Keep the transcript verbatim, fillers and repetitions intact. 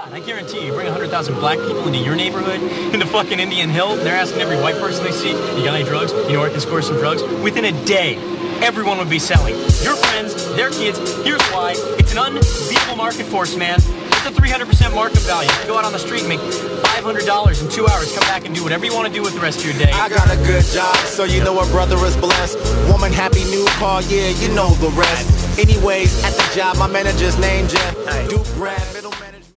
God, I guarantee you, you bring one hundred thousand black people into your neighborhood, into fucking Indian Hill, and they're asking every white person they see, you got any drugs? You know where I can score some drugs? Within a day, everyone would be selling. Your friends, their kids, here's why. It's an unbeatable market force, man. It's a three hundred percent market value. You go out on the street and make five hundred dollars in two hours, come back and do whatever you want to do with the rest of your day. I got a good job, so you know a brother is blessed. Woman happy, new car, yeah, you know the rest. Anyways, at the job, my manager's named Jeff. Duke grad, middle